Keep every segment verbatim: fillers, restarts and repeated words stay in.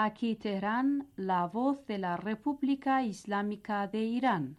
Aquí Teherán, la voz de la República Islámica de Irán.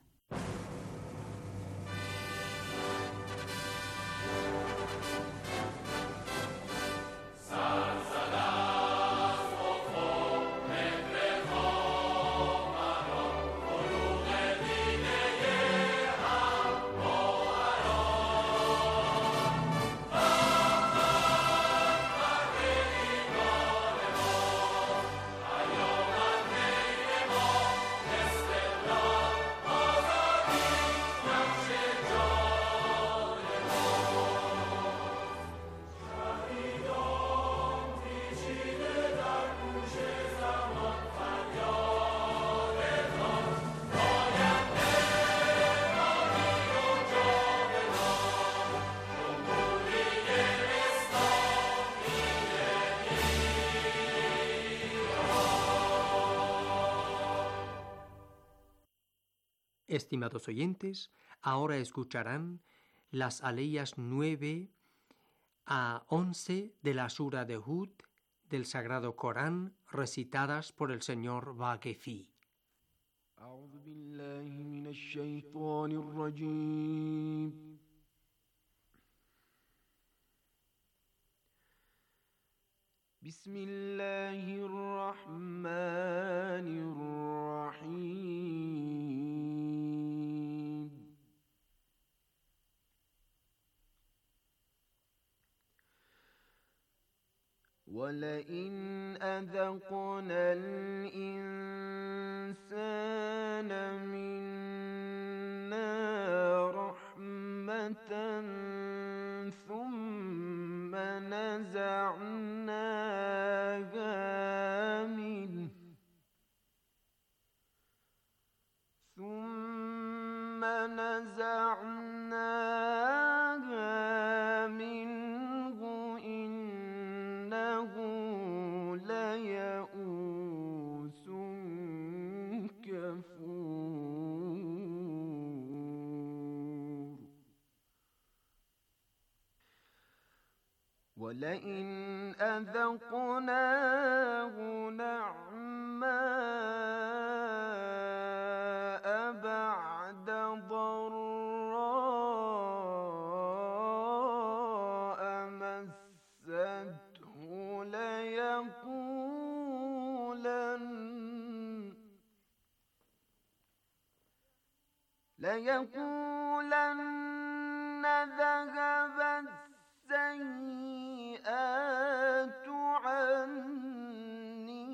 Estimados oyentes, ahora escucharán las aleyas nueve a once de la Sura de Hud del Sagrado Corán, recitadas por el señor Vaquefi. أعوذ بالله من الشيطان الرجيم. بسم الله الرحمن الرحيم. ولئن أذقنا الإنسان منا رحمة ثم نزعناها منه ثم نزعناها منه إنه ليئوس كفور. ولئن أذقناه نعماء بعد ضراء مسته ليقولن ليقولن ذهب السيئات عني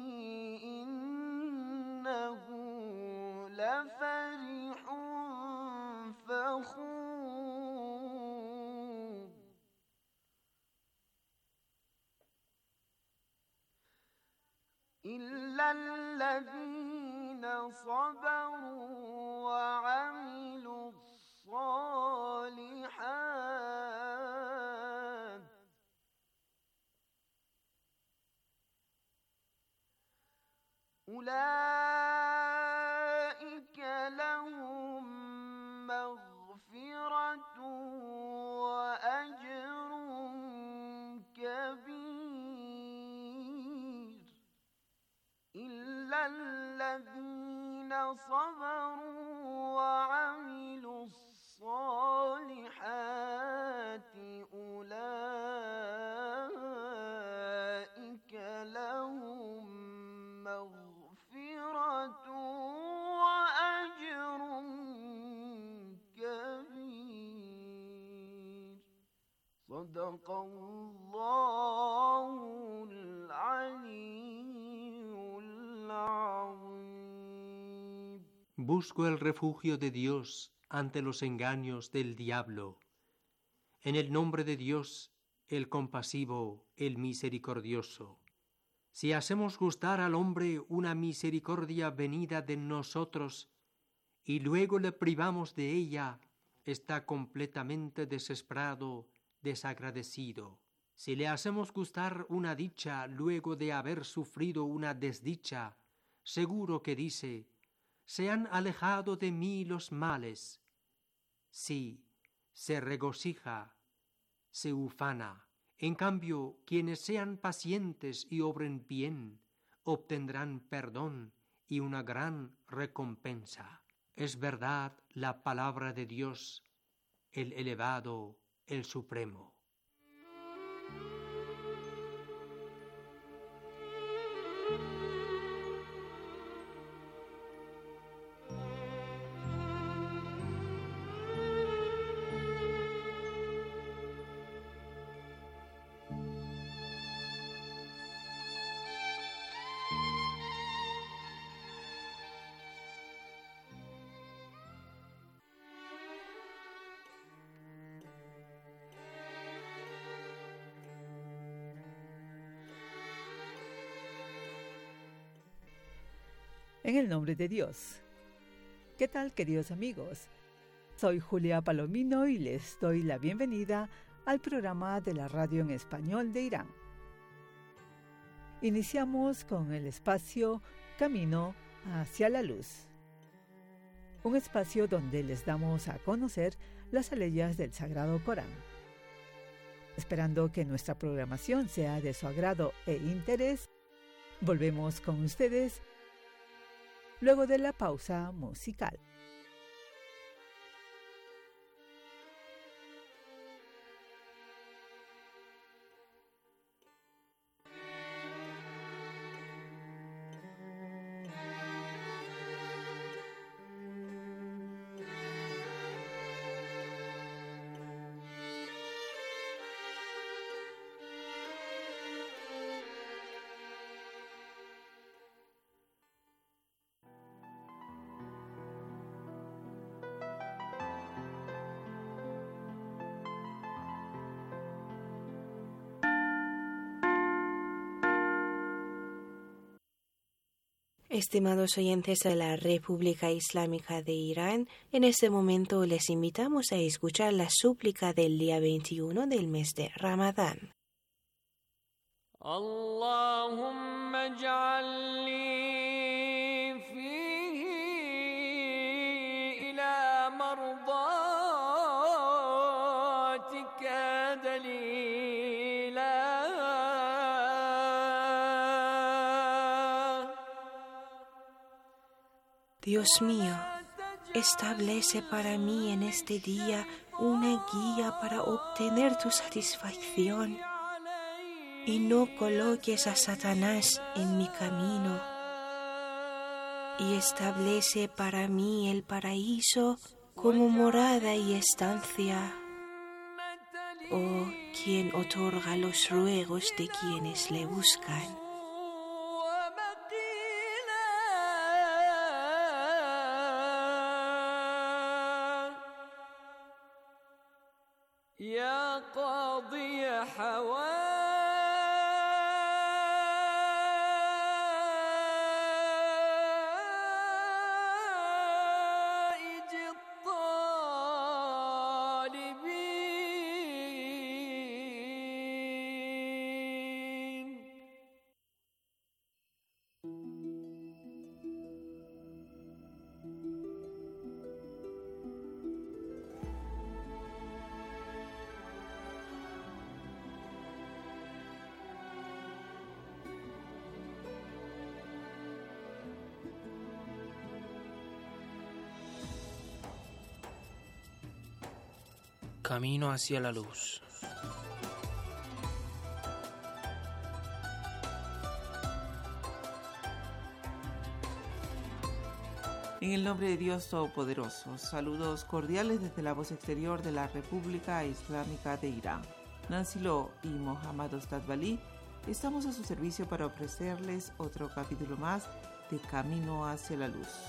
إنه لفرح فخور. إلا الذين صبروا وعملوا الصالحات أولئك لهم مغفرة وأجر كبير. إلا الذين صبروا وعملوا الصالحات أولئك لهم مغفرة وأجر كبير. صدق الله العلي العظيم. Busco el refugio de Dios ante los engaños del diablo. En el nombre de Dios, el compasivo, el misericordioso. Si hacemos gustar al hombre una misericordia venida de nosotros y luego le privamos de ella, está completamente desesperado, desagradecido. Si le hacemos gustar una dicha luego de haber sufrido una desdicha, seguro que dice: se han alejado de mí los males. Sí, se regocija, se ufana. En cambio, quienes sean pacientes y obren bien, obtendrán perdón y una gran recompensa. Es verdad la palabra de Dios, el elevado, el supremo. En el nombre de Dios. ¿Qué tal, queridos amigos? Soy Julia Palomino y les doy la bienvenida al programa de la radio en español de Irán. Iniciamos con el espacio Camino hacia la Luz. Un espacio donde les damos a conocer las aleyas del Sagrado Corán. Esperando que nuestra programación sea de su agrado e interés, volvemos con ustedes luego de la pausa musical. Estimados oyentes de la República Islámica de Irán, en este momento les invitamos a escuchar la súplica del día veintiuno del mes de Ramadán. Allahumma ij'alni fihi ila mardatika dalila. Dios mío, establece para mí en este día una guía para obtener tu satisfacción y no coloques a Satanás en mi camino. Y establece para mí el paraíso como morada y estancia. Oh, quien otorga los ruegos de quienes le buscan. يا قاضي حوائج الطالبين. Camino hacia la luz. En el nombre de Dios Todopoderoso, saludos cordiales desde la voz exterior de la República Islámica de Irán. Nancy Lo y Mohammad Ostadbali estamos a su servicio para ofrecerles otro capítulo más de Camino hacia la Luz.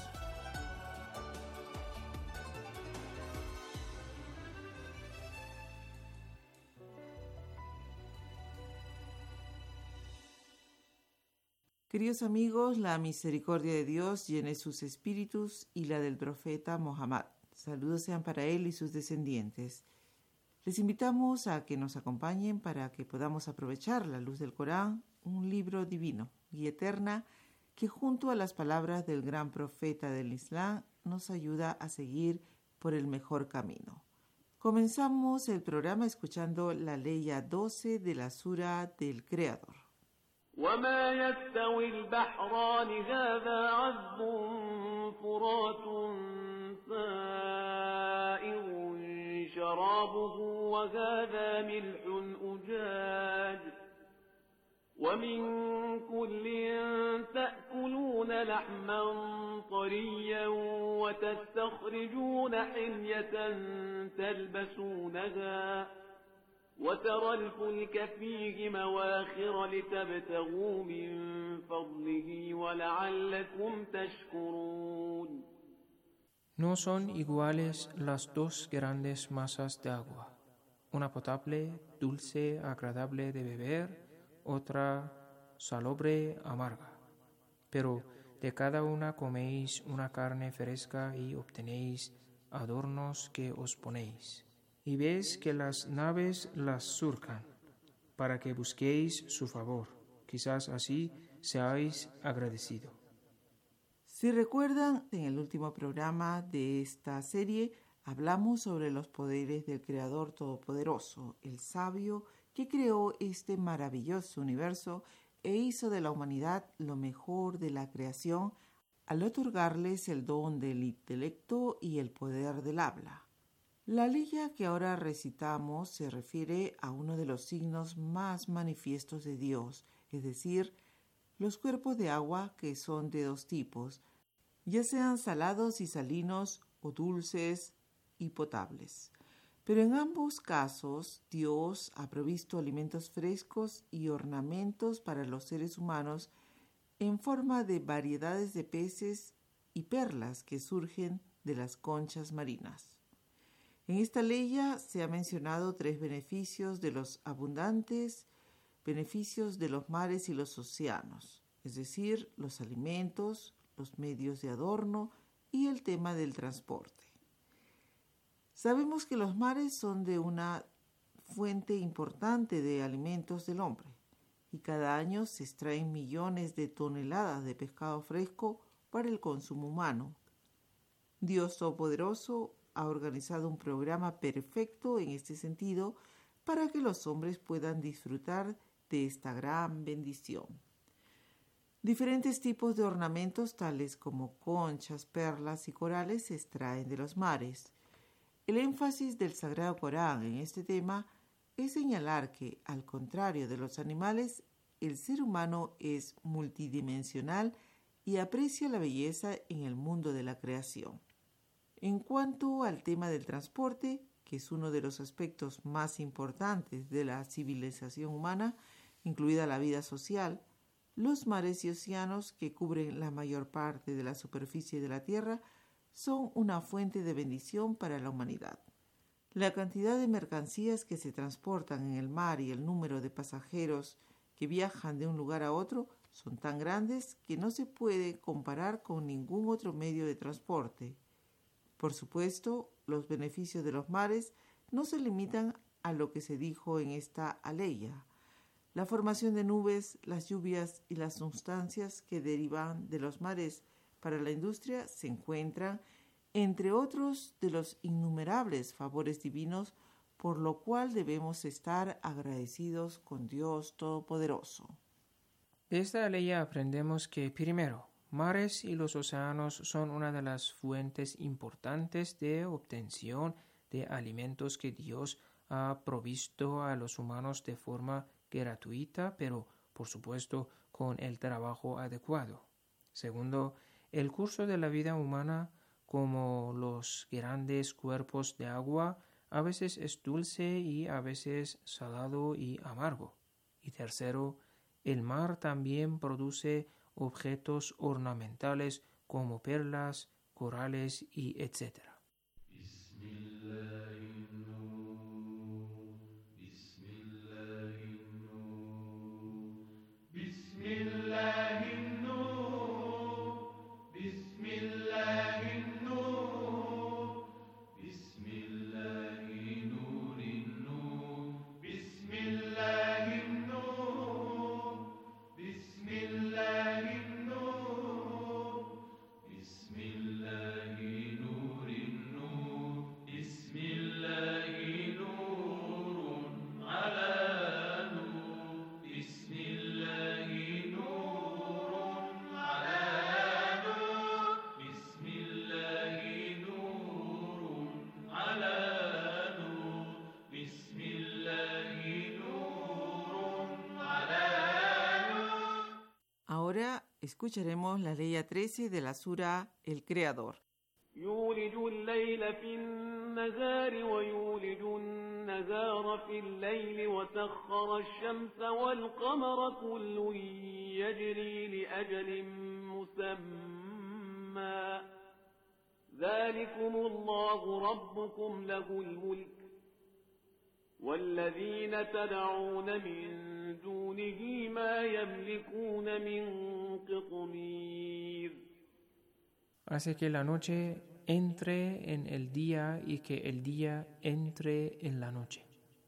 Queridos amigos, la misericordia de Dios llene sus espíritus y la del profeta Mohammed. Saludos sean para él y sus descendientes. Les invitamos a que nos acompañen para que podamos aprovechar la luz del Corán, un libro divino, guía eterna, que junto a las palabras del gran profeta del Islam nos ayuda a seguir por el mejor camino. Comenzamos el programa escuchando la leya doce de la Sura del Creador. وما يستوي البحران هذا عذب فرات سائغ شرابه وهذا ملح أجاج ومن كل تأكلون لحما طريا وتستخرجون حلية تلبسونها وترى الفلك فيه مواخر لتبتغوا من فضله ولعلكم تشكرون. No son iguales las dos grandes masas de agua, una potable, dulce, agradable de beber, otra salobre, amarga. Pero de cada una coméis una carne fresca y obtenéis adornos que os ponéis. Y veis que las naves las surcan, para que busquéis su favor. Quizás así seáis agradecidos. Si recuerdan, en el último programa de esta serie hablamos sobre los poderes del Creador Todopoderoso, el sabio que creó este maravilloso universo e hizo de la humanidad lo mejor de la creación al otorgarles el don del intelecto y el poder del habla. La leya que ahora recitamos se refiere a uno de los signos más manifiestos de Dios, es decir, los cuerpos de agua que son de dos tipos, ya sean salados y salinos o dulces y potables. Pero en ambos casos, Dios ha provisto alimentos frescos y ornamentos para los seres humanos en forma de variedades de peces y perlas que surgen de las conchas marinas. En esta leya se ha mencionado tres beneficios de los abundantes beneficios de los mares y los océanos, es decir, los alimentos, los medios de adorno y el tema del transporte. Sabemos que los mares son de una fuente importante de alimentos del hombre y cada año se extraen millones de toneladas de pescado fresco para el consumo humano. Dios Todopoderoso ha organizado un programa perfecto en este sentido para que los hombres puedan disfrutar de esta gran bendición. Diferentes tipos de ornamentos tales como conchas, perlas y corales se extraen de los mares. El énfasis del Sagrado Corán en este tema es señalar que, al contrario de los animales, el ser humano es multidimensional y aprecia la belleza en el mundo de la creación. En cuanto al tema del transporte, que es uno de los aspectos más importantes de la civilización humana, incluida la vida social, los mares y océanos, que cubren la mayor parte de la superficie de la Tierra, son una fuente de bendición para la humanidad. La cantidad de mercancías que se transportan en el mar y el número de pasajeros que viajan de un lugar a otro son tan grandes que no se puede comparar con ningún otro medio de transporte. Por supuesto, los beneficios de los mares no se limitan a lo que se dijo en esta aleya. La formación de nubes, las lluvias y las sustancias que derivan de los mares para la industria se encuentran entre otros de los innumerables favores divinos, por lo cual debemos estar agradecidos con Dios Todopoderoso. De esta aleya aprendemos que, primero, mares y los océanos son una de las fuentes importantes de obtención de alimentos que Dios ha provisto a los humanos de forma gratuita, pero por supuesto con el trabajo adecuado. Segundo, el curso de la vida humana, como los grandes cuerpos de agua, a veces es dulce y a veces salado y amargo. Y tercero, el mar también produce objetos ornamentales como perlas, corales y etcétera. Ahora escucharemos la ley trece de la sura El Creador. يولج الليل في النهار ويولج النهار في الليل وسخر الشمس والقمر كل يجري لأجل مسمى ذلكم الله ربكم له الملك والذين تدعون من دونه ما يملكون من قطمير. Hace que la noche entre en el día y que el día entre en la noche.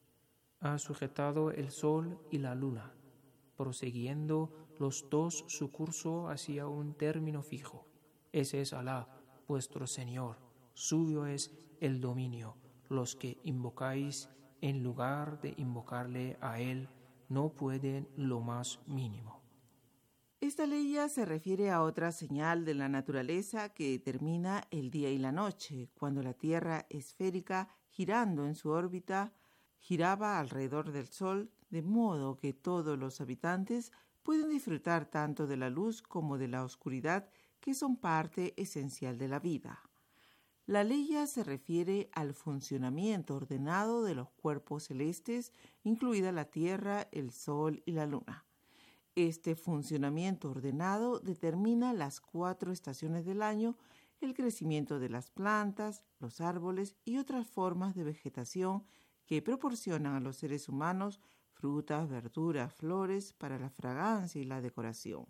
Ha sujetado el sol y la luna, prosiguiendo los dos su curso hacia un término fijo. Ese es Alá, vuestro Señor. Suyo es el dominio. Los que invocáis en lugar de invocarle a Él no pueden lo más mínimo. Esta ley se refiere a otra señal de la naturaleza que determina el día y la noche, cuando la Tierra esférica, girando en su órbita, giraba alrededor del Sol, de modo que todos los habitantes pueden disfrutar tanto de la luz como de la oscuridad, que son parte esencial de la vida. La ley se refiere al funcionamiento ordenado de los cuerpos celestes, incluida la Tierra, el Sol y la Luna. Este funcionamiento ordenado determina las cuatro estaciones del año, el crecimiento de las plantas, los árboles y otras formas de vegetación que proporcionan a los seres humanos frutas, verduras, flores para la fragancia y la decoración.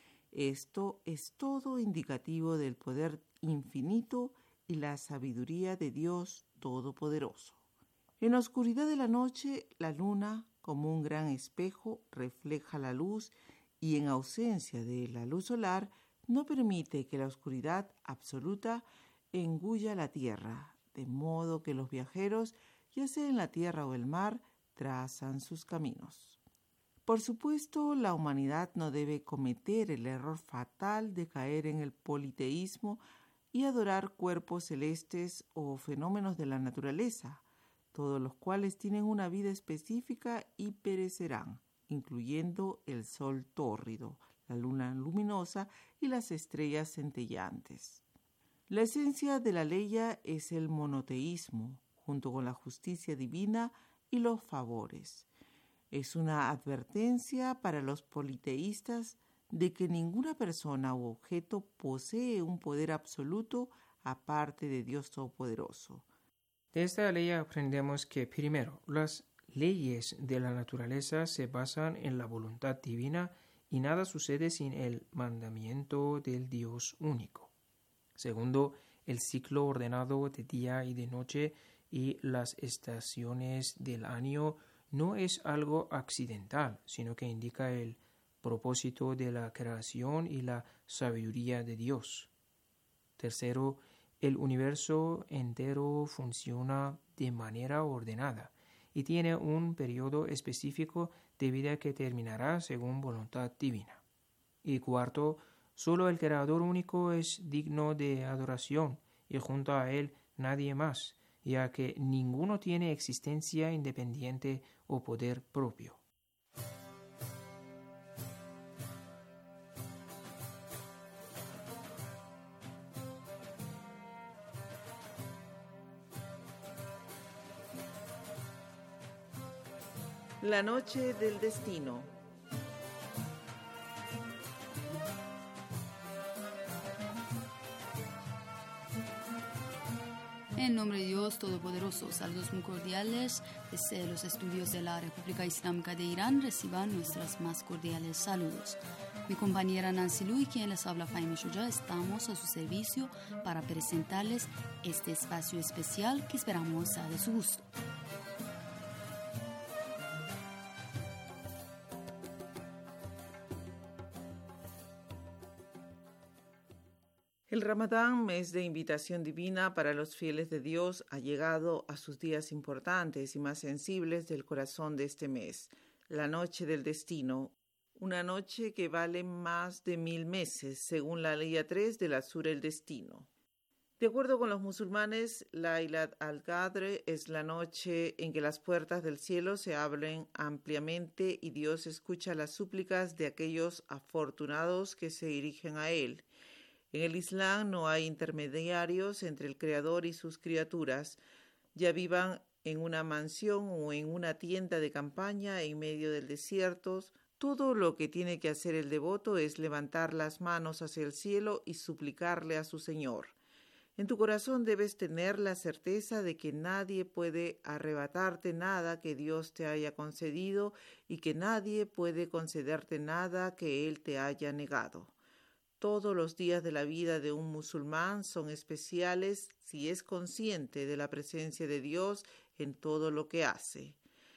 Esto es todo indicativo del poder infinito y la sabiduría de Dios Todopoderoso. En la oscuridad de la noche, la luna, como un gran espejo, refleja la luz y en ausencia de la luz solar no permite que la oscuridad absoluta engulla la tierra, de modo que los viajeros, ya sea en la tierra o el mar, trazan sus caminos. Por supuesto, la humanidad no debe cometer el error fatal de caer en el politeísmo y adorar cuerpos celestes o fenómenos de la naturaleza, todos los cuales tienen una vida específica y perecerán, incluyendo el sol tórrido, la luna luminosa y las estrellas centellantes. La esencia de la ley es el monoteísmo, junto con la justicia divina y los favores. Es una advertencia para los politeístas de que ninguna persona u objeto posee un poder absoluto aparte de Dios Todopoderoso. De esta ley aprendemos que, primero, las leyes de la naturaleza se basan en la voluntad divina y nada sucede sin el mandamiento del Dios único. Segundo, el ciclo ordenado de día y de noche y las estaciones del año no es algo accidental, sino que indica el propósito de la creación y la sabiduría de Dios. Tercero, el universo entero funciona de manera ordenada y tiene un periodo específico de vida que terminará según voluntad divina. Y cuarto, solo el Creador único es digno de adoración y junto a Él nadie más, ya que ninguno tiene existencia independiente o poder propio. La noche del destino. En nombre de Dios Todopoderoso, saludos muy cordiales desde los estudios de la República Islámica de Irán. Reciban nuestros más cordiales saludos. Mi compañera Nancy Lu y quien les habla Faime Shuja estamos a su servicio para presentarles este espacio especial que esperamos sea de su gusto. El Ramadán, mes de invitación divina para los fieles de Dios, ha llegado a sus días importantes y más sensibles del corazón de este mes, la noche del destino, una noche que vale más de mil meses, según la ley tres de la Sura El Destino. De acuerdo con los musulmanes, Laylat al-Qadr es la noche en que las puertas del cielo se abren ampliamente y Dios escucha las súplicas de aquellos afortunados que se dirigen a Él. En el Islam no hay intermediarios entre el Creador y sus criaturas, ya vivan en una mansión o en una tienda de campaña en medio del desierto. Todo lo que tiene que hacer el devoto es levantar las manos hacia el cielo y suplicarle a su Señor. En tu corazón debes tener la certeza de que nadie puede arrebatarte nada que Dios te haya concedido y que nadie puede concederte nada que Él te haya negado. Todos los días de la vida de un musulmán son especiales si es consciente de la presencia de Dios en todo lo que hace.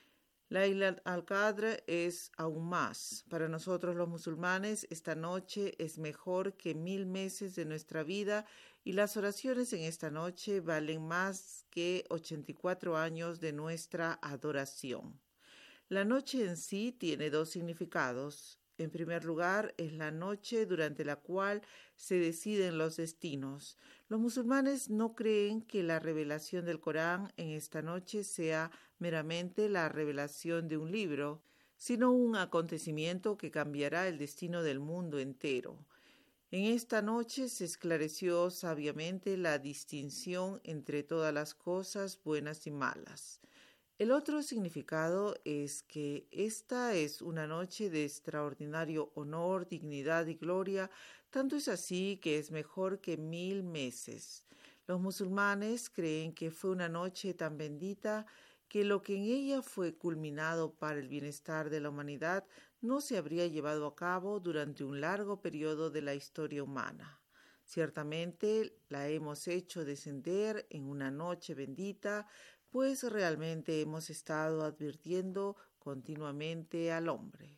Laylat al-Qadr es aún más. Para nosotros los musulmanes, esta noche es mejor que mil meses de nuestra vida y las oraciones en esta noche valen más que ochenta y cuatro años de nuestra adoración. La noche en sí tiene dos significados. En primer lugar, es la noche durante la cual se deciden los destinos. Los musulmanes no creen que la revelación del Corán en esta noche sea meramente la revelación de un libro, sino un acontecimiento que cambiará el destino del mundo entero. En esta noche se esclareció sabiamente la distinción entre todas las cosas buenas y malas. El otro significado es que esta es una noche de extraordinario honor, dignidad y gloria, tanto es así que es mejor que mil meses. Los musulmanes creen que fue una noche tan bendita que lo que en ella fue culminado para el bienestar de la humanidad no se habría llevado a cabo durante un largo periodo de la historia humana. Ciertamente la hemos hecho descender en una noche bendita, pues realmente hemos estado advirtiendo continuamente al hombre.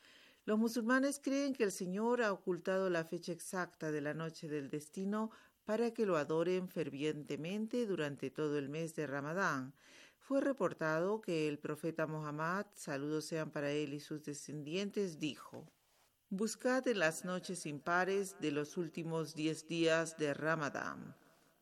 Los musulmanes creen que el Señor ha ocultado la fecha exacta de la noche del destino para que lo adoren fervientemente durante todo el mes de Ramadán. Fue reportado que el profeta Muhammad, saludos sean para él y sus descendientes, dijo: «Buscad en las noches impares de los últimos diez días de Ramadán».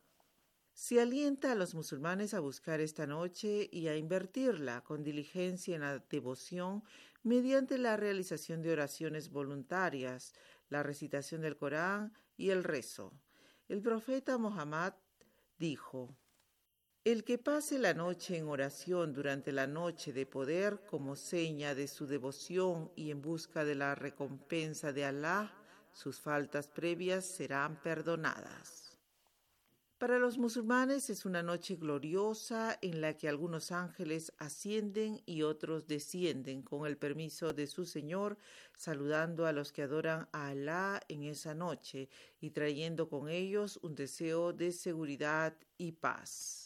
Se alienta a los musulmanes a buscar esta noche y a invertirla con diligencia en la devoción mediante la realización de oraciones voluntarias, la recitación del Corán y el rezo. El profeta Muhammad dijo: «El que pase la noche en oración durante la noche de poder como seña de su devoción y en busca de la recompensa de Allah, sus faltas previas serán perdonadas». Para los musulmanes es una noche gloriosa en la que algunos ángeles ascienden y otros descienden con el permiso de su Señor, saludando a los que adoran a Alá en esa noche y trayendo con ellos un deseo de seguridad y paz.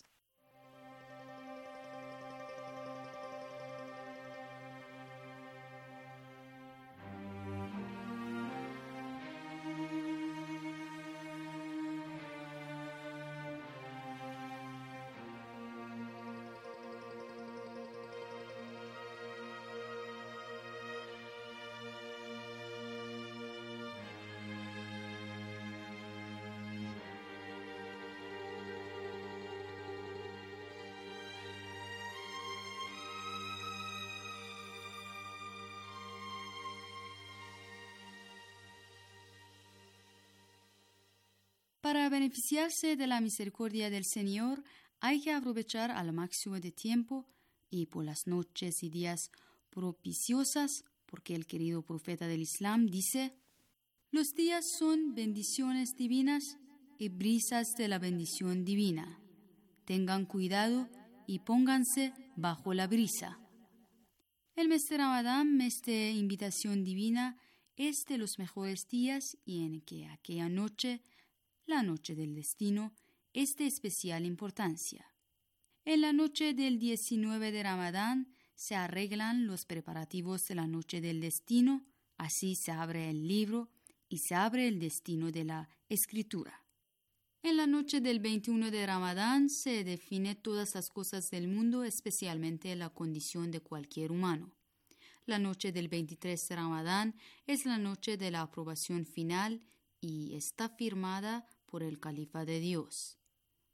Para beneficiarse de la misericordia del Señor, hay que aprovechar al máximo de tiempo y por las noches y días propiciosas, porque el querido profeta del Islam dice: «Los días son bendiciones divinas y brisas de la bendición divina. Tengan cuidado y pónganse bajo la brisa». El mes de Ramadán, mes de invitación divina, es de los mejores días y en que aquella noche, la noche del destino, es de especial importancia. En la noche del diecinueve de Ramadán se arreglan los preparativos de la noche del destino, así se abre el libro y se abre el destino de la escritura. En la noche del veintiuno de Ramadán se define todas las cosas del mundo, especialmente la condición de cualquier humano. La noche del veintitrés de Ramadán es la noche de la aprobación final y está firmada por el Califa de Dios.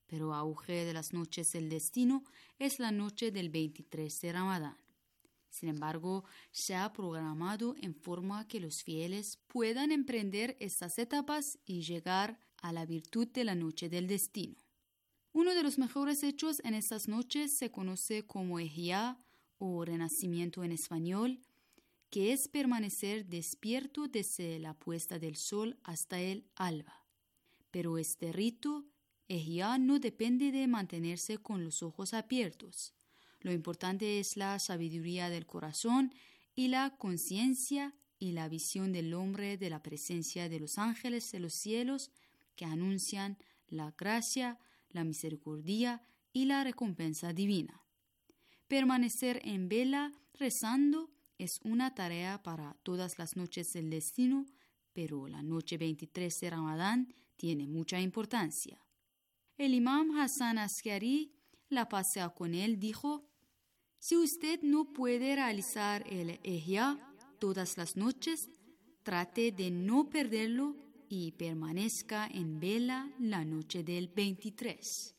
pero auge de las noches del destino es la noche del veintitrés de Ramadán. Sin embargo, se ha programado en forma que los fieles puedan emprender estas etapas y llegar a la virtud de la noche del destino. Uno de los mejores hechos en estas noches se conoce como Ihya o renacimiento en español, que es permanecer despierto desde la puesta del sol hasta el alba. Pero este rito, Ihya, no depende de mantenerse con los ojos abiertos. Lo importante es la sabiduría del corazón y la conciencia y la visión del hombre de la presencia de los ángeles de los cielos que anuncian la gracia, la misericordia y la recompensa divina. Permanecer en vela rezando es una tarea para todas las noches del destino, pero la noche veintitrés de Ramadán tiene mucha importancia. El imam Hassan Askari, la paz sea con él, dijo: si usted no puede realizar el Ihya todas las noches, trate de no perderlo y permanezca en vela la noche del veintitrés.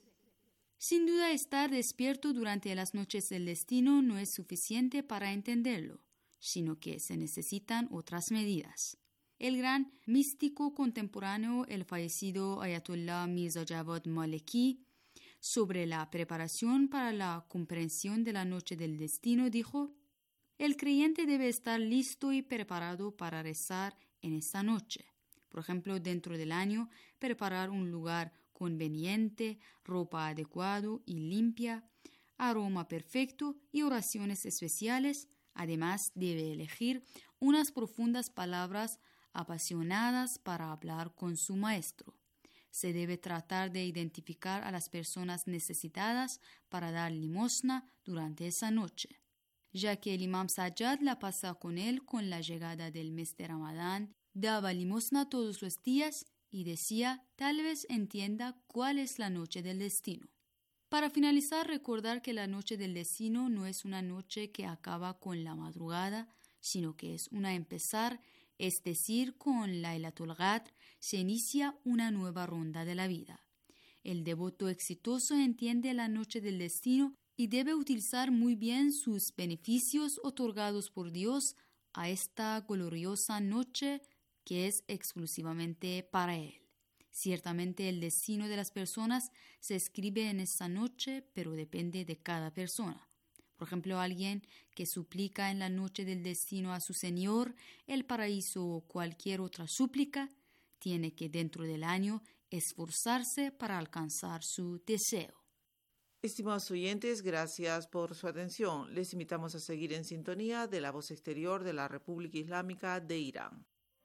Sin duda, estar despierto durante las noches del destino no es suficiente para entenderlo, sino que se necesitan otras medidas. El gran místico contemporáneo, el fallecido Ayatollah Mirza Javad Maleki, sobre la preparación para la comprensión de la noche del destino, dijo: el creyente debe estar listo y preparado para rezar en esta noche. Por ejemplo, dentro del año, preparar un lugar conveniente, ropa adecuada y limpia, aroma perfecto y oraciones especiales. Además, debe elegir unas profundas palabras apasionadas para hablar con su maestro. Se debe tratar de identificar a las personas necesitadas para dar limosna durante esa noche, ya que el imam Sajjad, la pasa con él con la llegada del mes de Ramadán, daba limosna todos los días y decía: tal vez entienda cuál es la noche del destino. Para finalizar, recordar que la noche del destino no es una noche que acaba con la madrugada, sino que es una empezar, es decir, con Laylatul Qadr se inicia una nueva ronda de la vida. El devoto exitoso entiende la noche del destino y debe utilizar muy bien sus beneficios otorgados por Dios a esta gloriosa noche que es exclusivamente para él. Ciertamente el destino de las personas se escribe en esta noche, pero depende de cada persona. Por ejemplo, alguien que suplica en la noche del destino a su Señor el paraíso o cualquier otra súplica, tiene que dentro del año esforzarse para alcanzar su deseo. Estimados oyentes, gracias por su atención. Les invitamos a seguir en sintonía de la voz exterior de la República Islámica de Irán.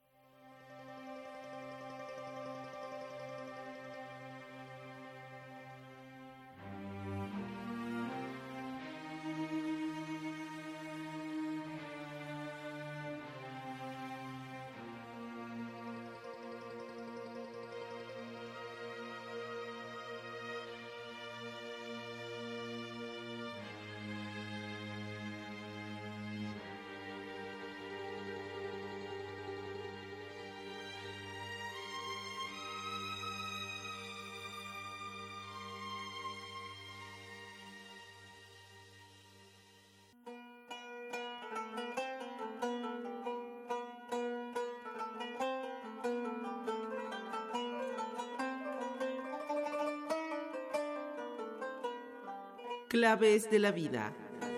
Claves de la vida.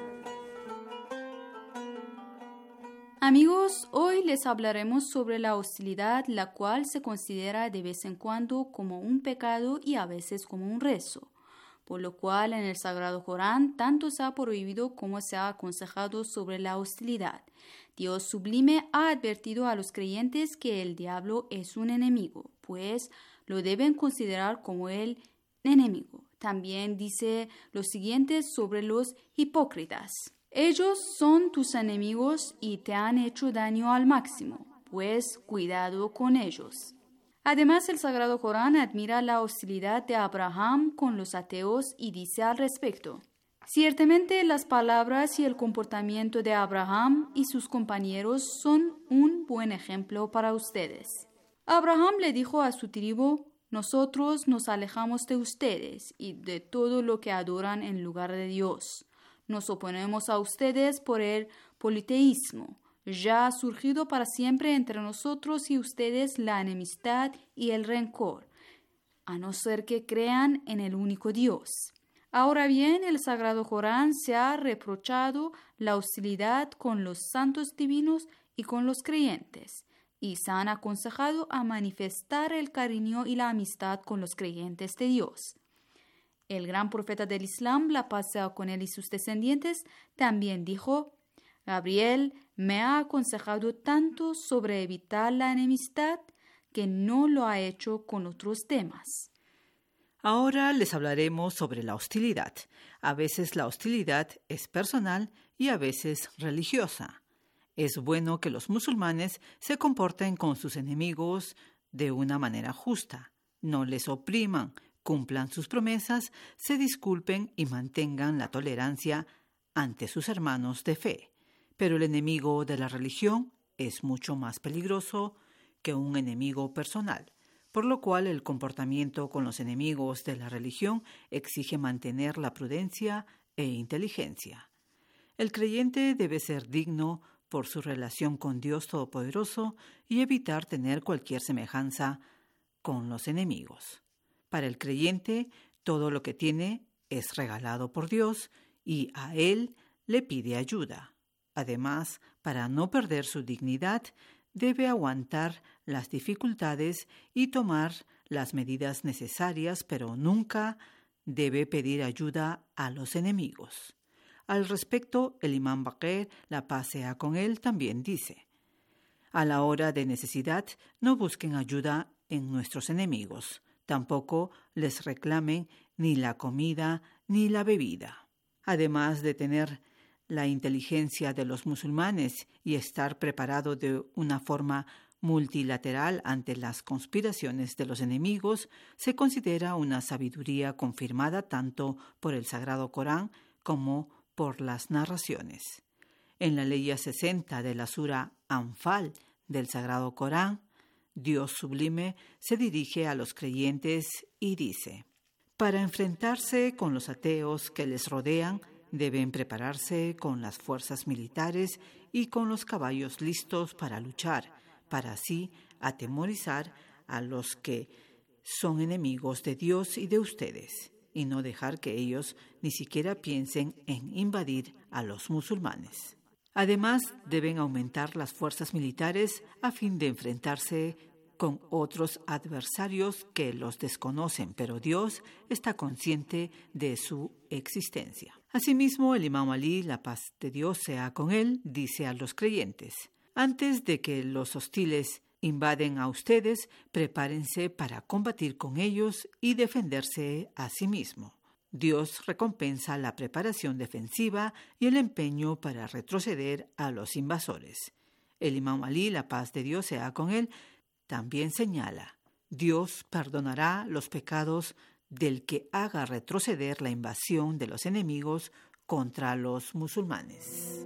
Amigos, hoy les hablaremos sobre la hostilidad, la cual se considera de vez en cuando como un pecado y a veces como un rezo, por lo cual en el Sagrado Corán tanto se ha prohibido como se ha aconsejado sobre la hostilidad. Dios sublime ha advertido a los creyentes que el diablo es un enemigo, pues lo deben considerar como el enemigo. También dice lo siguiente sobre los hipócritas: ellos son tus enemigos y te han hecho daño al máximo, pues cuidado con ellos. Además, el Sagrado Corán admira la hostilidad de Abraham con los ateos y dice al respecto: ciertamente las palabras y el comportamiento de Abraham y sus compañeros son un buen ejemplo para ustedes. Abraham le dijo a su tribu: Nosotros nos alejamos de ustedes y de todo lo que adoran en lugar de Dios. Nos oponemos a ustedes por el politeísmo. Ya ha surgido para siempre entre nosotros y ustedes la enemistad y el rencor, a no ser que crean en el único Dios. Ahora bien, el Sagrado Corán se ha reprochado la hostilidad con los santos divinos y con los creyentes, y se han aconsejado a manifestar el cariño y la amistad con los creyentes de Dios. El gran profeta del Islam, la paz sea con él y sus descendientes, también dijo: Gabriel me ha aconsejado tanto sobre evitar la enemistad que no lo ha hecho con otros temas. Ahora les hablaremos sobre la hostilidad. A veces la hostilidad es personal y a veces religiosa. Es bueno que los musulmanes se comporten con sus enemigos de una manera justa. No les opriman, cumplan sus promesas, se disculpen y mantengan la tolerancia ante sus hermanos de fe. Pero el enemigo de la religión es mucho más peligroso que un enemigo personal, por lo cual el comportamiento con los enemigos de la religión exige mantener la prudencia e inteligencia. El creyente debe ser digno por su relación con Dios Todopoderoso y evitar tener cualquier semejanza con los enemigos. Para el creyente, todo lo que tiene es regalado por Dios y a él le pide ayuda. Además, para no perder su dignidad, debe aguantar las dificultades y tomar las medidas necesarias, pero nunca debe pedir ayuda a los enemigos. Al respecto, el imán Baqir, la paz sea con él, también dice: a la hora de necesidad no busquen ayuda en nuestros enemigos, tampoco les reclamen ni la comida ni la bebida. Además de tener la inteligencia de los musulmanes y estar preparado de una forma multilateral ante las conspiraciones de los enemigos, se considera una sabiduría confirmada tanto por el Sagrado Corán como por las narraciones. En la ley sesenta de la sura Anfal del Sagrado Corán, Dios sublime se dirige a los creyentes y dice: para enfrentarse con los ateos que les rodean, deben prepararse con las fuerzas militares y con los caballos listos para luchar, para así atemorizar a los que son enemigos de Dios y de ustedes, y no dejar que ellos ni siquiera piensen en invadir a los musulmanes. Además, deben aumentar las fuerzas militares a fin de enfrentarse con otros adversarios que los desconocen, pero Dios está consciente de su existencia. Asimismo, el imán Ali, la paz de Dios sea con él, dice a los creyentes: antes de que los hostiles invaden a ustedes, prepárense para combatir con ellos y defenderse a sí mismo. Dios recompensa la preparación defensiva y el empeño para retroceder a los invasores. El imán Ali, la paz de Dios sea con él, también señala: Dios perdonará los pecados del que haga retroceder la invasión de los enemigos contra los musulmanes.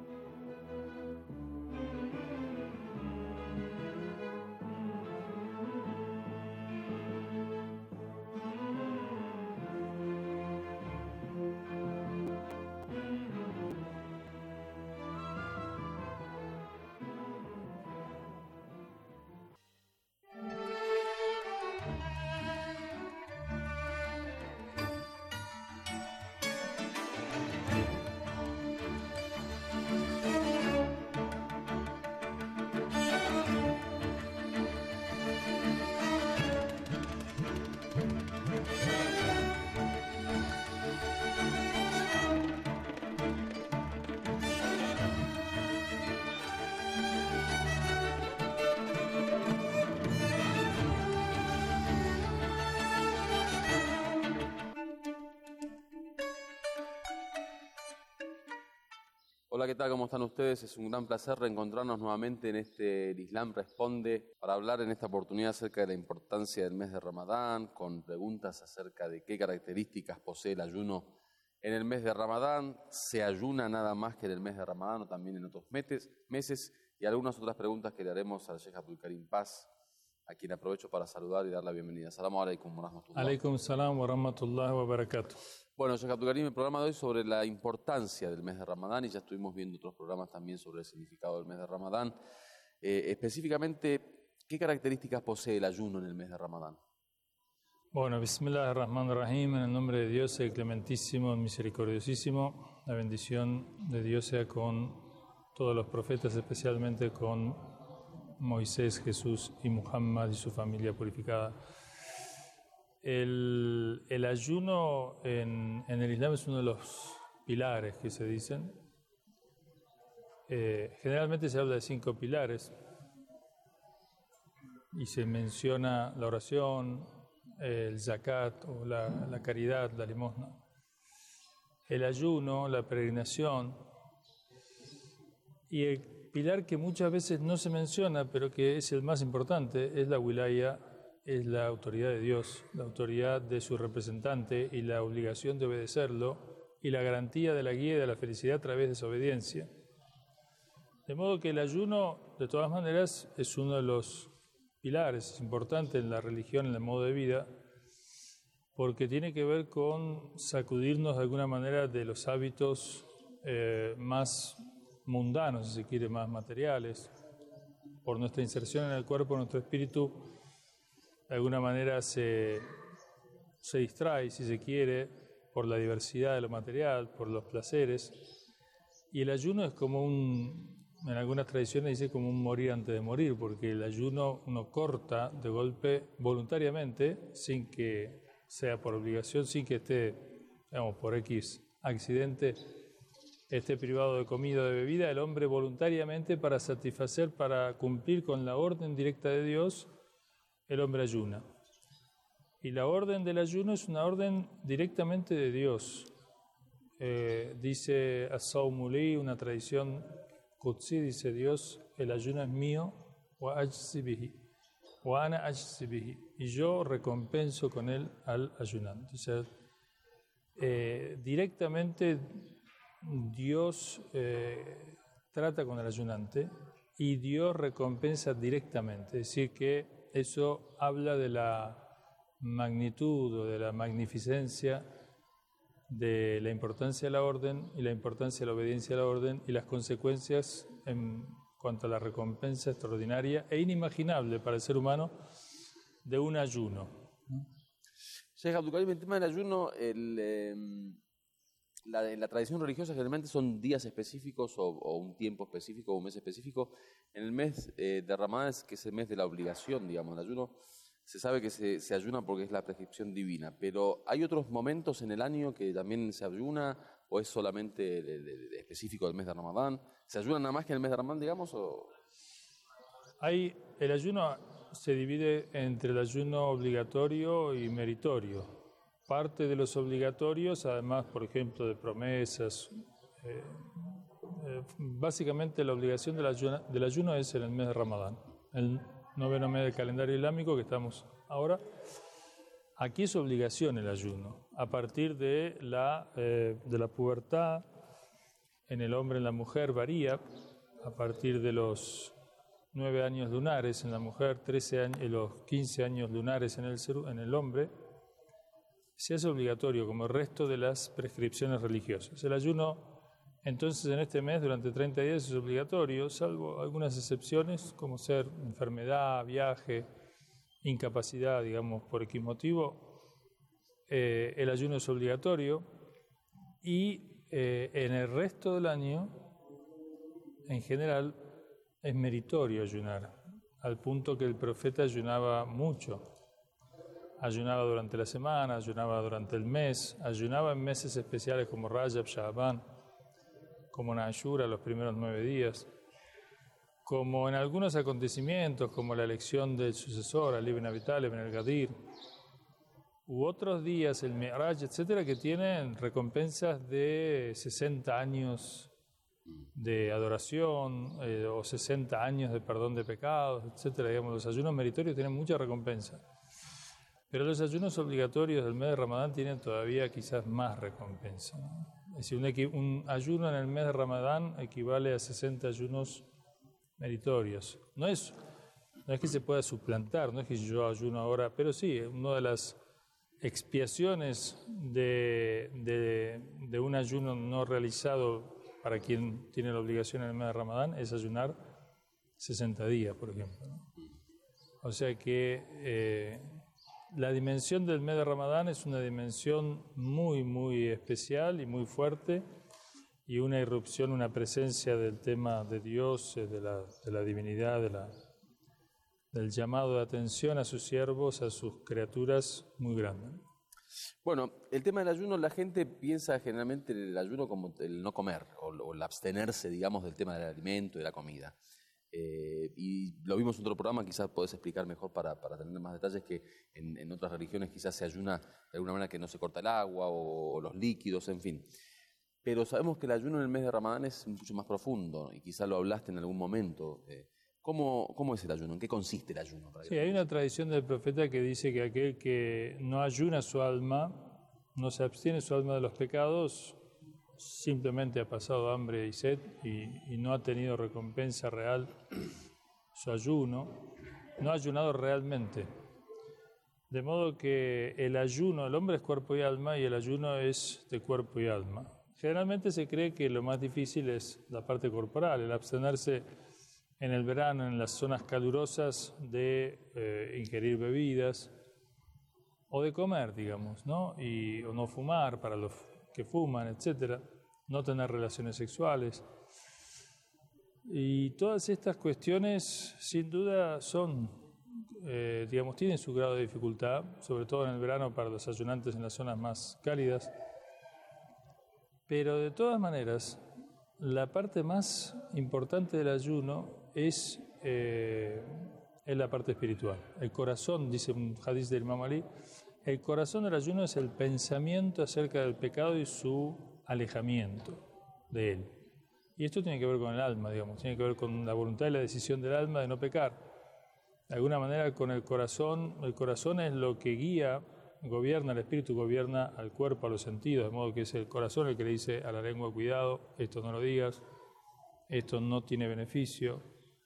Hola, ¿qué tal? ¿Cómo están ustedes? Es un gran placer reencontrarnos nuevamente en este El Islam Responde para hablar en esta oportunidad acerca de la importancia del mes de Ramadán, con preguntas acerca de qué características posee el ayuno en el mes de Ramadán, se ayuna nada más que en el mes de Ramadán o también en otros meses, meses y algunas otras preguntas que le haremos al Sheikh Abdul Karim Paz a quien aprovecho para saludar y dar la bienvenida. Assalamu alaikum wa rahmatullah. Alaikum salam wa rahmatullah wa barakatuh. Bueno, Sheikh Abdul Karim, el programa de hoy sobre la importancia del mes de Ramadán, y ya estuvimos viendo otros programas también sobre el significado del mes de Ramadán. Eh, específicamente, ¿qué características posee el ayuno en el mes de Ramadán? Bueno, Bismillahirrahmanirrahim, en el nombre de Dios, el clementísimo, el misericordiosísimo, la bendición de Dios sea con todos los profetas, especialmente con Moisés, Jesús y Muhammad y su familia purificada. El, el ayuno en, en el Islam es uno de los pilares que se dicen. Eh, generalmente se habla de cinco pilares y se menciona la oración, el zakat o la, la caridad, la limosna, el ayuno, la peregrinación, y el pilar que muchas veces no se menciona pero que es el más importante es la wilaya, es la autoridad de Dios, la autoridad de su representante y la obligación de obedecerlo y la garantía de la guía y de la felicidad a través de esa obediencia. De modo que el ayuno, de todas maneras, es uno de los pilares, es importante en la religión, en el modo de vida, porque tiene que ver con sacudirnos de alguna manera de los hábitos eh, más mundanos, si se quiere, más materiales. Por nuestra inserción en el cuerpo, nuestro espíritu de alguna manera se, se distrae, si se quiere, por la diversidad de lo material, por los placeres, y el ayuno es como un, en algunas tradiciones dice como un morir antes de morir, porque el ayuno uno corta de golpe voluntariamente, sin que sea por obligación, sin que esté, digamos, por X accidente, esté privado de comida o de bebida, el hombre voluntariamente para satisfacer, para cumplir con la orden directa de Dios, el hombre ayuna. Y la orden del ayuno es una orden directamente de Dios. Eh, dice As-Sawmu li, una tradición Qudsi, dice Dios, el ayuno es mío, wa ajzi bihi, wa ana ajzi bihi, y yo recompenso con él al ayunante. O sea, eh, directamente Dios eh, trata con el ayunante y Dios recompensa directamente. Es decir, que eso habla de la magnitud o de la magnificencia, de la importancia de la orden y la importancia de la obediencia a la orden y las consecuencias en cuanto a la recompensa extraordinaria e inimaginable para el ser humano de un ayuno. Sheikh Abdul Karim, el tema del ayuno, el, eh, la, en la tradición religiosa generalmente son días específicos o, o un tiempo específico o un mes específico. En el mes eh, de Ramadán, es que es el mes de la obligación, digamos, el ayuno, se sabe que se, se ayuna porque es la prescripción divina, pero ¿hay otros momentos en el año que también se ayuna o es solamente de, de, de específico del mes de Ramadán? ¿Se ayuna nada más que en el mes de Ramadán, digamos? O... Hay, el ayuno se divide entre el ayuno obligatorio y meritorio. Parte de los obligatorios, además, por ejemplo, de promesas, eh, eh, básicamente la obligación del ayuno, del ayuno es en el mes de Ramadán, el noveno mes del calendario islámico que estamos ahora. Aquí es obligación el ayuno, a partir de la, eh, de la pubertad, en el hombre, en la mujer varía, a partir de los nueve años lunares en la mujer, trece años, y los quince años lunares en el, ser, en el hombre, se hace obligatorio como el resto de las prescripciones religiosas. El ayuno, entonces, en este mes, durante treinta días es obligatorio, salvo algunas excepciones, como ser enfermedad, viaje, incapacidad, digamos, por X motivo. Eh, el ayuno es obligatorio y eh, en el resto del año, en general, es meritorio ayunar, al punto que el profeta ayunaba mucho. Ayunaba durante la semana, ayunaba durante el mes, ayunaba en meses especiales como Rajab, Sha'ban, como en Ashura, los primeros nueve días, como en algunos acontecimientos, como la elección del sucesor, Ali ibn Abi Talib en el Gadir, u otros días, el Mi'raj, etcétera, que tienen recompensas de sesenta años de adoración eh, o sesenta años de perdón de pecados, etcétera. Digamos, los ayunos meritorios tienen mucha recompensa. Pero los ayunos obligatorios del mes de Ramadán tienen todavía quizás más recompensa, ¿no? Es decir, un, un ayuno en el mes de Ramadán equivale a sesenta ayunos meritorios. No es no es que se pueda suplantar, no es que yo ayuno ahora, pero sí, una de las expiaciones de, de, de un ayuno no realizado para quien tiene la obligación en el mes de Ramadán es ayunar sesenta días, por ejemplo, ¿no? O sea que eh, la dimensión del mes de Ramadán es una dimensión muy, muy especial y muy fuerte, y una irrupción, una presencia del tema de Dios, de la, de la divinidad, de la, del llamado de atención a sus siervos, a sus criaturas, muy grande. Bueno, el tema del ayuno, la gente piensa generalmente el ayuno como el no comer, o, o el abstenerse, digamos, del tema del alimento y de la comida. Eh, y lo vimos en otro programa, quizás podés explicar mejor para, para tener más detalles, que en, en otras religiones quizás se ayuna de alguna manera que no se corta el agua o, o los líquidos, en fin. Pero sabemos que el ayuno en el mes de Ramadán es mucho más profundo, y quizás lo hablaste en algún momento. Eh, ¿cómo, ¿Cómo es el ayuno? ¿En qué consiste el ayuno? Sí, hay una tradición del profeta que dice que aquel que no ayuna su alma, no se abstiene su alma de los pecados, simplemente ha pasado hambre y sed y, y no ha tenido recompensa real su ayuno, no ha ayunado realmente. De modo que el ayuno, el hombre es cuerpo y alma, y el ayuno es de cuerpo y alma. Generalmente se cree que lo más difícil es la parte corporal, el abstenerse en el verano, en las zonas calurosas, de eh, ingerir bebidas o de comer, digamos, ¿no? Y, o no fumar para los que fuman, etcétera, no tener relaciones sexuales. Y todas estas cuestiones, sin duda, son, eh, digamos, tienen su grado de dificultad, sobre todo en el verano para los ayunantes en las zonas más cálidas. Pero de todas maneras, la parte más importante del ayuno es, eh, es la parte espiritual. El corazón, dice un hadiz del Imam Ali, el corazón del ayuno es el pensamiento acerca del pecado y su alejamiento de él. Y esto tiene que ver con el alma, digamos, tiene que ver con la voluntad y la decisión del alma de no pecar. De alguna manera, con el corazón, el corazón es lo que guía, gobierna, el espíritu gobierna al cuerpo, a los sentidos, de modo que es el corazón el que le dice a la lengua: cuidado, esto no lo digas, esto no tiene beneficio,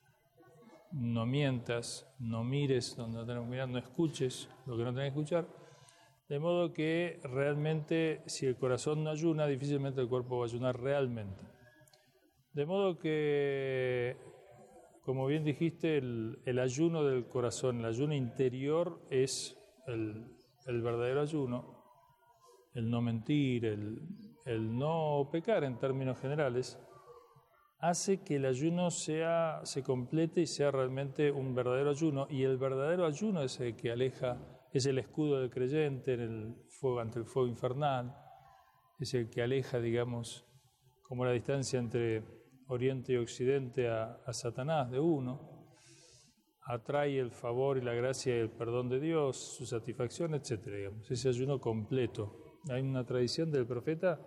no mientas, no mires donde no tenés que mirar, no escuches lo que no tenés que escuchar. De modo que realmente, si el corazón no ayuna, difícilmente el cuerpo va a ayunar realmente. De modo que, como bien dijiste, el, el ayuno del corazón, el ayuno interior es el, el verdadero ayuno, el no mentir, el, el no pecar en términos generales, hace que el ayuno sea, se complete y sea realmente un verdadero ayuno, y el verdadero ayuno es el que aleja, es el escudo del creyente en el fuego, ante el fuego infernal, es el que aleja, digamos, como la distancia entre Oriente y Occidente a, a Satanás de uno, atrae el favor y la gracia y el perdón de Dios, su satisfacción, etcétera. Digamos, ese ayuno completo. Hay una tradición del profeta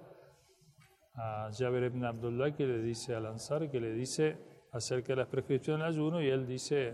a Jaber ibn Abdullah que le dice al Ansar, que le dice acerca de las prescripciones del ayuno, y él dice,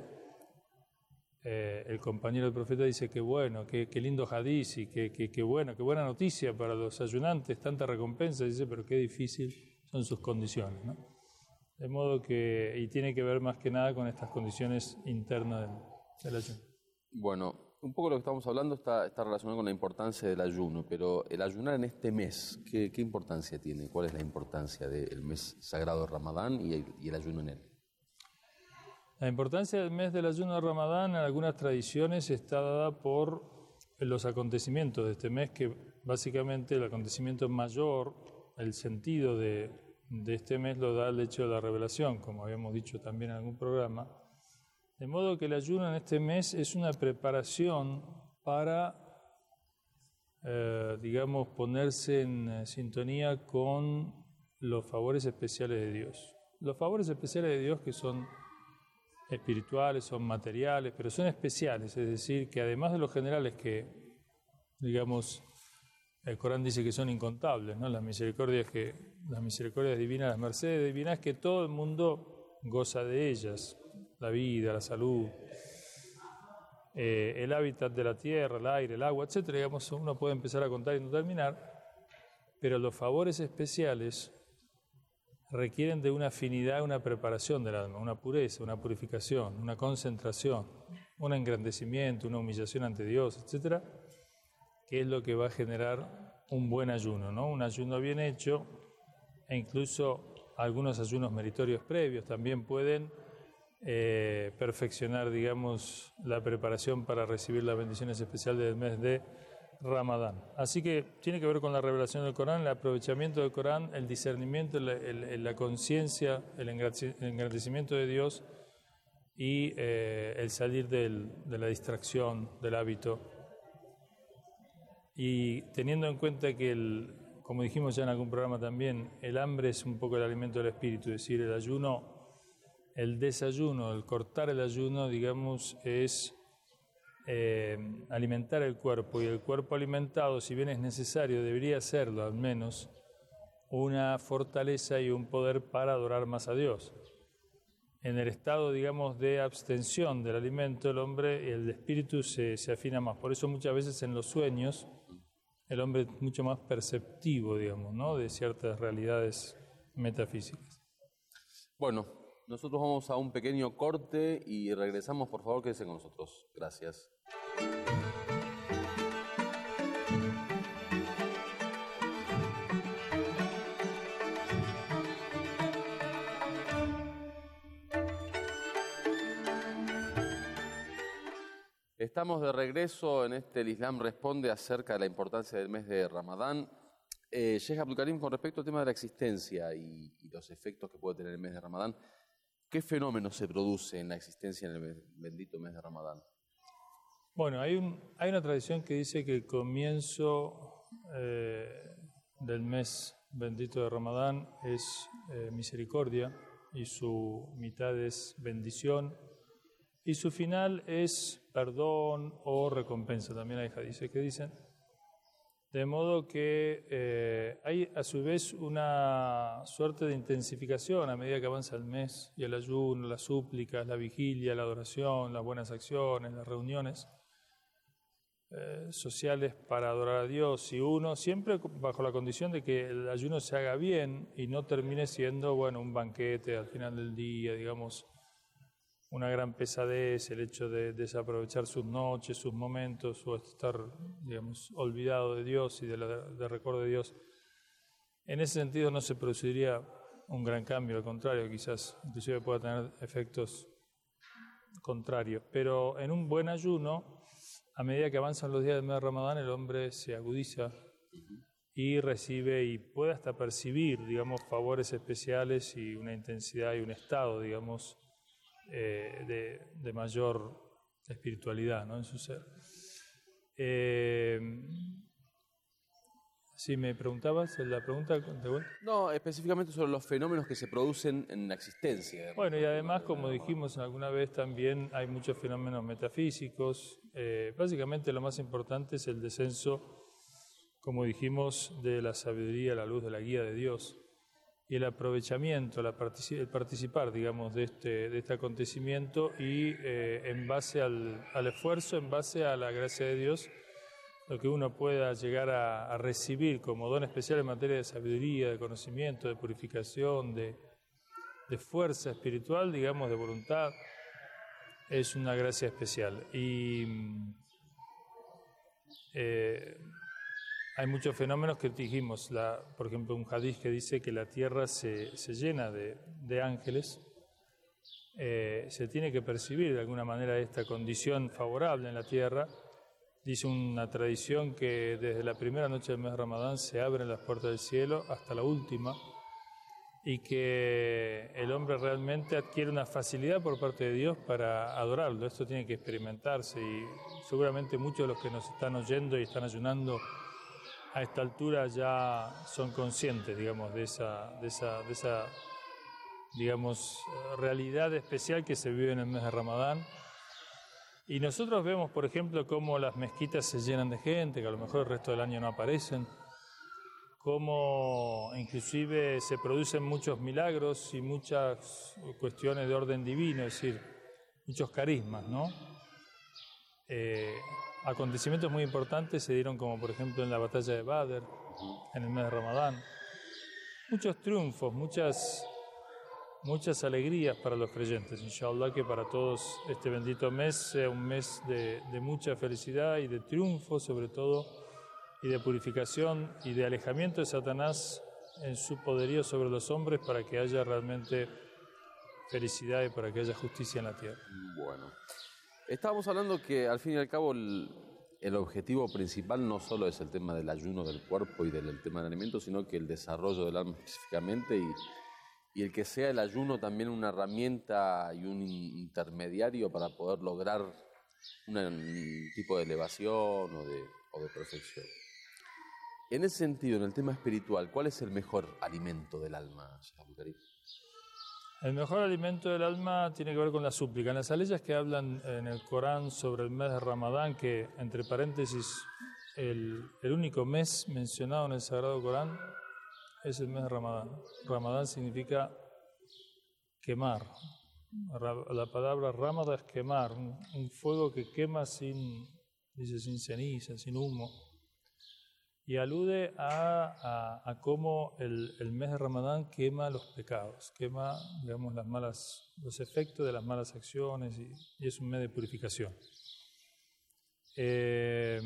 eh, el compañero del profeta dice, qué bueno, qué, qué lindo hadiz, y qué, qué, qué bueno, qué buena noticia para los ayunantes, tanta recompensa, dice, pero qué difícil son sus condiciones, ¿no? De modo que, y tiene que ver más que nada con estas condiciones internas del, del ayuno. Bueno, un poco lo que estamos hablando está, está relacionado con la importancia del ayuno, pero el ayunar en este mes, ¿qué, qué importancia tiene? ¿Cuál es la importancia del mes sagrado de Ramadán y el, y el ayuno en él? La importancia del mes del ayuno de Ramadán en algunas tradiciones está dada por los acontecimientos de este mes, que básicamente el acontecimiento mayor, el sentido de, de este mes lo da el hecho de la revelación, como habíamos dicho también en algún programa. De modo que el ayuno en este mes es una preparación para, eh, digamos, ponerse en eh, sintonía con los favores especiales de Dios. Los favores especiales de Dios, que son espirituales, son materiales, pero son especiales, es decir, que además de los generales que, digamos, el Corán dice que son incontables, ¿no? Las misericordias que, las misericordias divinas, las mercedes divinas, que todo el mundo goza de ellas. La vida, la salud, eh, el hábitat de la tierra, el aire, el agua, etcétera. Digamos, uno puede empezar a contar y no terminar, pero los favores especiales requieren de una afinidad, una preparación del alma, una pureza, una purificación, una concentración, un engrandecimiento, una humillación ante Dios, etcétera, que es lo que va a generar un buen ayuno, ¿no? Un ayuno bien hecho, e incluso algunos ayunos meritorios previos también pueden eh, perfeccionar, digamos, la preparación para recibir las bendiciones especiales del mes de Ramadán. Así que tiene que ver con la revelación del Corán, el aprovechamiento del Corán, el discernimiento, la, el, la conciencia, el engrandecimiento de Dios y eh, el salir del, de la distracción, del hábito. Y teniendo en cuenta que, el, como dijimos ya en algún programa también, el hambre es un poco el alimento del espíritu, es decir, el ayuno, el desayuno, el cortar el ayuno, digamos, es eh, alimentar el cuerpo. Y el cuerpo alimentado, si bien es necesario, debería serlo al menos, una fortaleza y un poder para adorar más a Dios. En el estado, digamos, de abstención del alimento, el hombre, el espíritu se, se afina más. Por eso muchas veces en los sueños el hombre es mucho más perceptivo, digamos, ¿no?, de ciertas realidades metafísicas. Bueno, nosotros vamos a un pequeño corte y regresamos. Por favor, quédense con nosotros. Gracias. Estamos de regreso en este El Islam Responde acerca de la importancia del mes de Ramadán. Eh, Sheikh Abdul Karim, con respecto al tema de la existencia y, y los efectos que puede tener el mes de Ramadán, ¿qué fenómeno se produce en la existencia en el mes, bendito mes de Ramadán? Bueno, hay, un, hay una tradición que dice que el comienzo eh, del mes bendito de Ramadán es eh, misericordia y su mitad es bendición y su final es perdón o recompensa. También hay hadices que dicen. De modo que eh, hay a su vez una suerte de intensificación a medida que avanza el mes y el ayuno, las súplicas, la vigilia, la adoración, las buenas acciones, las reuniones eh, sociales para adorar a Dios. Y uno siempre bajo la condición de que el ayuno se haga bien y no termine siendo, bueno, un banquete al final del día, digamos, una gran pesadez, el hecho de desaprovechar sus noches, sus momentos, o estar, digamos, olvidado de Dios y de, la, de recuerdo de Dios. En ese sentido no se produciría un gran cambio, al contrario, quizás inclusive pueda tener efectos contrarios. Pero en un buen ayuno, a medida que avanzan los días del mes de Ramadán, el hombre se agudiza y recibe y puede hasta percibir, digamos, favores especiales y una intensidad y un estado, digamos, Eh, de, de mayor espiritualidad, ¿no?, en su ser. Eh, ¿Sí me preguntabas la pregunta? No, específicamente sobre los fenómenos que se producen en la existencia. Bueno, y además, como dijimos alguna vez también, hay muchos fenómenos metafísicos. Eh, básicamente lo más importante es el descenso, como dijimos, de la sabiduría a la luz de la guía de Dios. Y el aprovechamiento, la partici- el participar, digamos, de este, de este acontecimiento y eh, en base al, al esfuerzo, en base a la gracia de Dios, lo que uno pueda llegar a, a recibir como don especial en materia de sabiduría, de conocimiento, de purificación, de, de fuerza espiritual, digamos, de voluntad, es una gracia especial. Y eh, hay muchos fenómenos que dijimos, la, por ejemplo, un hadiz que dice que la tierra se, se llena de, de ángeles. Eh, se tiene que percibir de alguna manera esta condición favorable en la tierra. Dice una tradición que desde la primera noche del mes de Ramadán se abren las puertas del cielo hasta la última y que el hombre realmente adquiere una facilidad por parte de Dios para adorarlo. Esto tiene que experimentarse y seguramente muchos de los que nos están oyendo y están ayunando a esta altura ya son conscientes, digamos, de esa, de esa, de esa, digamos, realidad especial que se vive en el mes de Ramadán. Y nosotros vemos, por ejemplo, cómo las mezquitas se llenan de gente, que a lo mejor el resto del año no aparecen, cómo inclusive se producen muchos milagros y muchas cuestiones de orden divino, es decir, muchos carismas, ¿no? Eh, Acontecimientos muy importantes se dieron como por ejemplo en la batalla de Badr, en el mes de Ramadán. muchos triunfos, muchas, muchas alegrías para los creyentes. Inshallah que para todos este bendito mes sea un mes de, de mucha felicidad y de triunfo sobre todo, y de purificación y de alejamiento de Satanás en su poderío sobre los hombres, para que haya realmente felicidad y para que haya justicia en la tierra. Bueno, estábamos hablando que al fin y al cabo el, el objetivo principal no solo es el tema del ayuno del cuerpo y del el tema del alimento, sino que el desarrollo del alma específicamente, y, y el que sea el ayuno también una herramienta y un intermediario para poder lograr una, un tipo de elevación o de, o de perfección. En ese sentido, en el tema espiritual, ¿cuál es el mejor alimento del alma, Sheikh Abdul Karim? El mejor alimento del alma tiene que ver con la súplica. En las aleyas que hablan en el Corán sobre el mes de Ramadán, que entre paréntesis el, el único mes mencionado en el Sagrado Corán es el mes de Ramadán. Ramadán significa quemar. La palabra Ramada es quemar, un, un fuego que quema sin, dice, sin ceniza, sin humo. Y alude a, a, a cómo el, el mes de Ramadán quema los pecados, quema, digamos, las malas, los efectos de las malas acciones, y, y es un mes de purificación. Eh,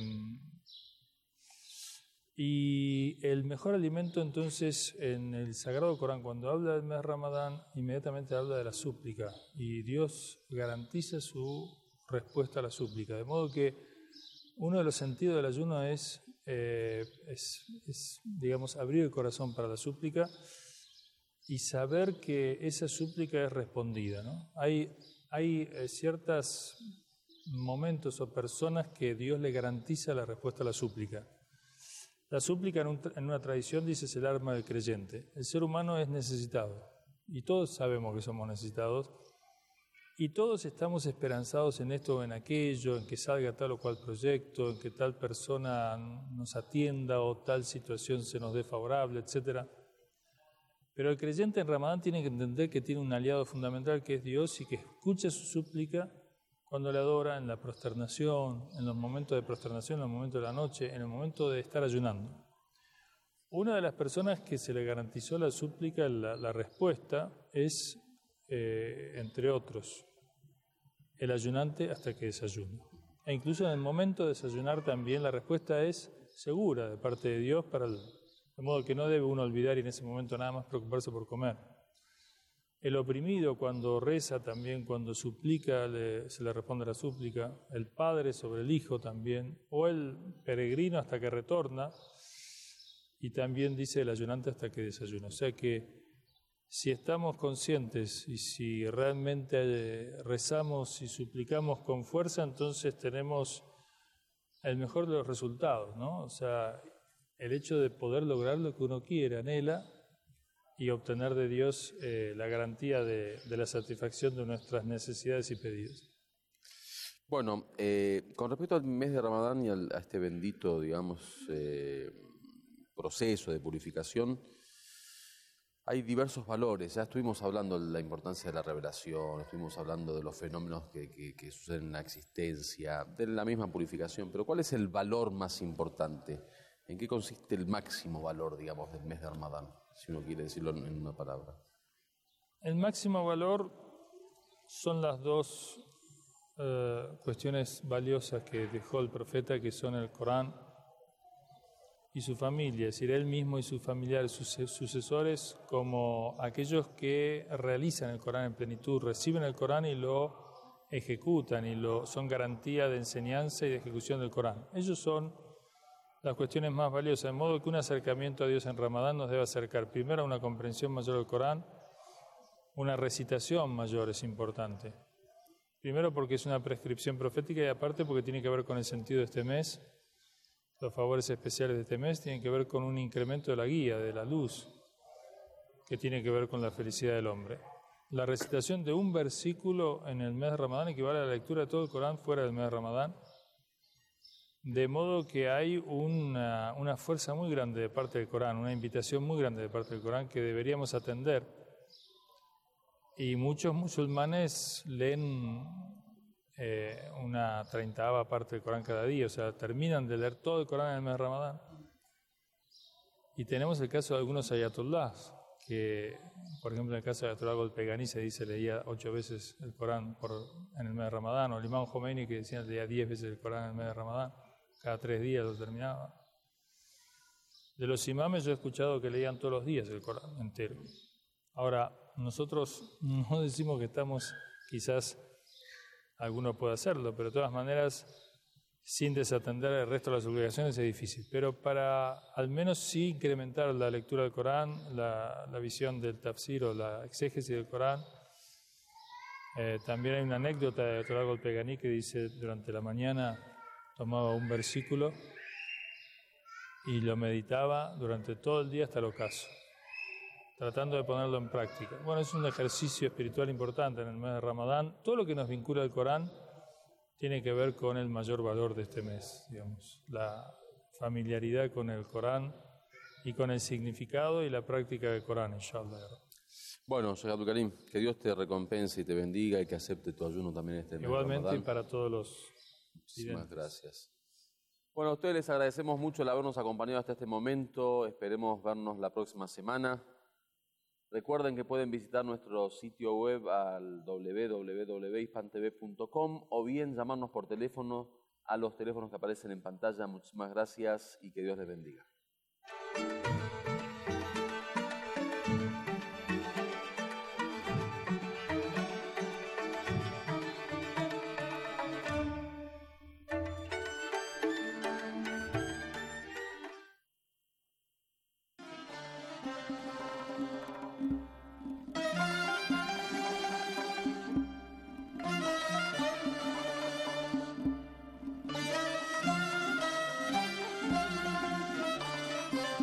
y el mejor alimento entonces en el Sagrado Corán, cuando habla del mes de Ramadán, inmediatamente habla de la súplica, y Dios garantiza su respuesta a la súplica, de modo que uno de los sentidos del ayuno es Eh, es, es, digamos, abrir el corazón para la súplica y saber que esa súplica es respondida, ¿no? Hay, hay eh, ciertos momentos o personas que Dios le garantiza la respuesta a la súplica. La súplica en, un, en una tradición dice es el arma del creyente. El ser humano es necesitado y todos sabemos que somos necesitados. Y todos estamos esperanzados en esto o en aquello, en que salga tal o cual proyecto, en que tal persona nos atienda o tal situación se nos dé favorable, etcétera. Pero el creyente en Ramadán tiene que entender que tiene un aliado fundamental que es Dios, y que escucha su súplica cuando le adora, en la prosternación, en los momentos de prosternación, en los momentos de la noche, en el momento de estar ayunando. Una de las personas que se le garantizó la súplica, la, la respuesta, es, eh, entre otros, el ayunante hasta que desayuna. E incluso en el momento de desayunar también la respuesta es segura de parte de Dios, para el, de modo que no debe uno olvidar y en ese momento nada más preocuparse por comer. El oprimido cuando reza también, cuando suplica, le, se le responde la súplica. El padre sobre el hijo también, o el peregrino hasta que retorna, y también dice el ayunante hasta que desayuna. O sea que si estamos conscientes y si realmente rezamos y suplicamos con fuerza, entonces tenemos el mejor de los resultados, ¿no? O sea, el hecho de poder lograr lo que uno quiere, anhela, y obtener de Dios eh, la garantía de, de la satisfacción de nuestras necesidades y pedidos. Bueno, eh, con respecto al mes de Ramadán y al, a este bendito, digamos, eh, proceso de purificación, hay diversos valores. Ya estuvimos hablando de la importancia de la revelación, estuvimos hablando de los fenómenos que, que, que suceden en la existencia, de la misma purificación, pero ¿cuál es el valor más importante? ¿En qué consiste el máximo valor, digamos, del mes de Ramadán, si uno quiere decirlo en una palabra? El máximo valor son las dos eh, cuestiones valiosas que dejó el profeta, que son el Corán y su familia, es decir, él mismo y sus familiares, sus sucesores, como aquellos que realizan el Corán en plenitud, reciben el Corán y lo ejecutan, y lo, son garantía de enseñanza y de ejecución del Corán. Ellos son las cuestiones más valiosas, de modo que un acercamiento a Dios en Ramadán nos debe acercar primero a una comprensión mayor del Corán, una recitación mayor es importante. Primero porque es una prescripción profética, y aparte porque tiene que ver con el sentido de este mes. Los favores especiales de este mes tienen que ver con un incremento de la guía, de la luz, que tiene que ver con la felicidad del hombre. La recitación de un versículo en el mes de Ramadán equivale a la lectura de todo el Corán fuera del mes de Ramadán, de modo que hay una, una fuerza muy grande de parte del Corán, una invitación muy grande de parte del Corán que deberíamos atender. Y muchos musulmanes leen eh, una treintaava parte del Corán cada día, o sea, terminan de leer todo el Corán en el mes de Ramadán. Y tenemos el caso de algunos ayatollahs, que, por ejemplo, en el caso de Ayatollah Golpegani se dice leía ocho veces el Corán por, en el mes de Ramadán, o el Imam Khomeini que decía leía diez veces el Corán en el mes de Ramadán, cada tres días lo terminaba. De los imames yo he escuchado que leían todos los días el Corán entero. Ahora, nosotros no decimos que estamos, quizás alguno puede hacerlo, pero de todas maneras, sin desatender el resto de las obligaciones es difícil. Pero para al menos sí incrementar la lectura del Corán, la, la visión del tafsir o la exégesis del Corán, eh, también hay una anécdota de Ayatollah Golpegani que dice durante la mañana tomaba un versículo y lo meditaba durante todo el día hasta el ocaso, tratando de ponerlo en práctica. Bueno, es un ejercicio espiritual importante en el mes de Ramadán. Todo lo que nos vincula al Corán tiene que ver con el mayor valor de este mes, digamos, la familiaridad con el Corán y con el significado y la práctica del Corán, inshallah. Bueno, Sheikh Abdul Karim, que Dios te recompense y te bendiga y que acepte tu ayuno también este mes. Igualmente y para todos los Muchísimas gracias. Bueno, a ustedes les agradecemos mucho el habernos acompañado hasta este momento. Esperemos vernos la próxima semana. Recuerden que pueden visitar nuestro sitio web al doble u doble u doble u punto hispan t v punto com o bien llamarnos por teléfono a los teléfonos que aparecen en pantalla. Muchísimas gracias y que Dios les bendiga.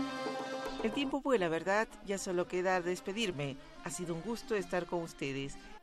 El tiempo vuela, ¿verdad? Ya solo queda despedirme. Ha sido un gusto estar con ustedes.